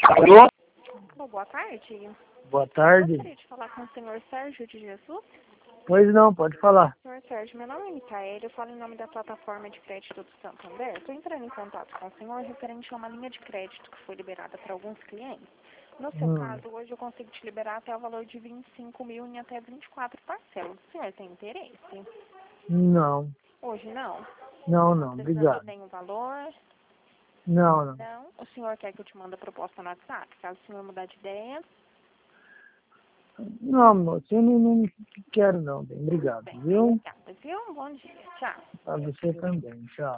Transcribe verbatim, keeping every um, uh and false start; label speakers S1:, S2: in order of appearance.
S1: Alô?
S2: Bom, boa tarde.
S1: Boa tarde.
S2: Gostaria de falar com o senhor Sérgio de Jesus.
S1: Pois não, pode falar.
S2: Senhor Sérgio, meu nome é Micaela, eu falo em nome da plataforma de crédito do Santander. Estou entrando em contato com o senhor referente a uma linha de crédito que foi liberada para alguns clientes. No seu
S1: Hum.
S2: caso, hoje eu consigo te liberar até o valor de vinte e cinco mil em até vinte e quatro parcelas. O senhor tem interesse?
S1: Não,
S2: Hoje não?
S1: não, não,
S2: Precisando
S1: obrigado.
S2: tem o valor?
S1: Não, não.
S2: Não. O senhor quer que eu te mande a proposta no WhatsApp? Caso o senhor mudar de ideia,
S1: Não, moço, eu não, não quero não, bem,
S2: tudo
S1: obrigado,
S2: bem.
S1: viu?
S2: Obrigada, viu? Um bom dia. Tchau.
S1: Pra você também, tchau.